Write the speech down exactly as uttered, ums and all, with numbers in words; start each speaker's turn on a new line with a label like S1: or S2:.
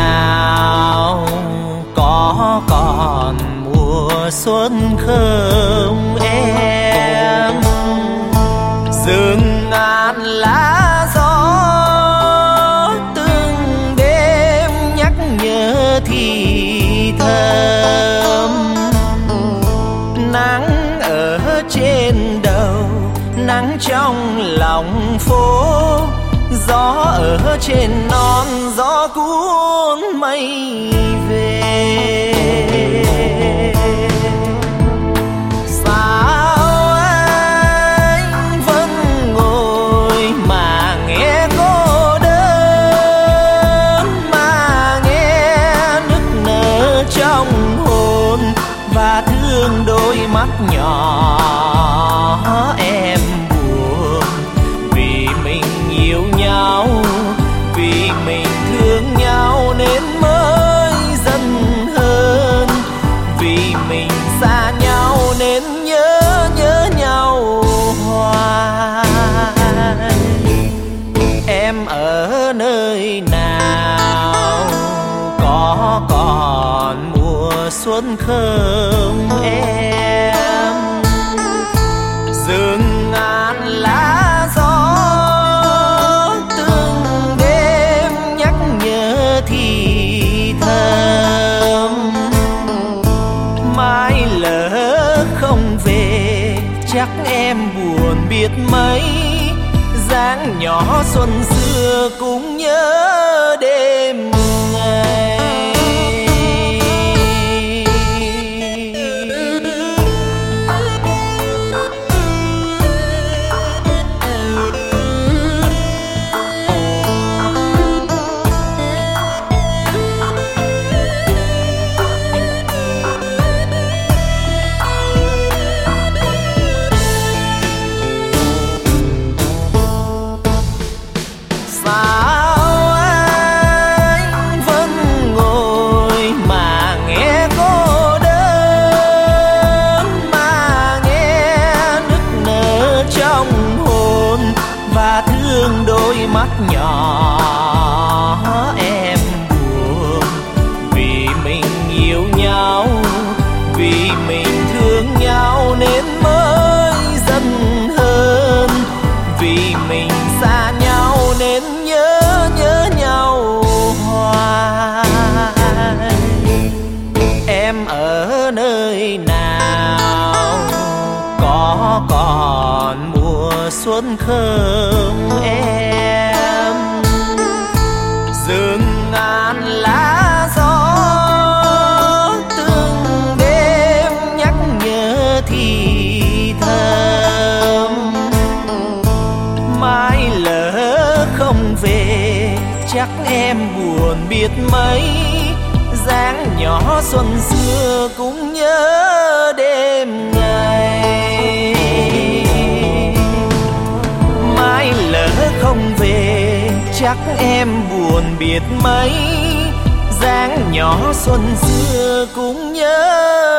S1: nào có còn mùa xuân không em? Rừng ngàn lá gió từng đêm nhắc nhớ thì thầm. Nắng ở trên đầu, nắng trong lòng phố, gió ở trên non, gió cuốn mây về. Sao anh vẫn ngồi mà nghe cô đơn, mà nghe nức nở trong hồn và thương đôi mắt nhỏ em buồn. Vì mình yêu nhau, vì mình thương nhau nên mới dần hơn. Vì mình xa nhau nên nhớ nhớ nhau hoài. Em ở nơi nào có còn mùa xuân không em? Rừng ngàn lá gió từng đêm nhắc nhớ thì thầm. Mai lỡ không về chắc em buồn biết mấy. Dáng nhỏ xuân xưa cũng nhớ đêm ngày. Sao anh vẫn ngồi mà nghe cô đơn, mà nghe nức nở trong hồn và thương đôi mắt nhỏ em buồn. Vì mình yêu nhau, vì mình thương nhau nên mới dần hơn. Vì mình xa nhau nên nhớ nhớ nhau hoài. Em ở nơi nào có còn mùa xuân không em? Rừng ngàn lá gió từng đêm nhắc nhớ thì thầm. Mai lỡ không về chắc em buồn biết mấy. Dáng nhỏ xuân xưa cũng nhớ đêm ngày. Mai lỡ không về chắc em buồn biết mấy. Dáng nhỏ xuân xưa cũng nhớ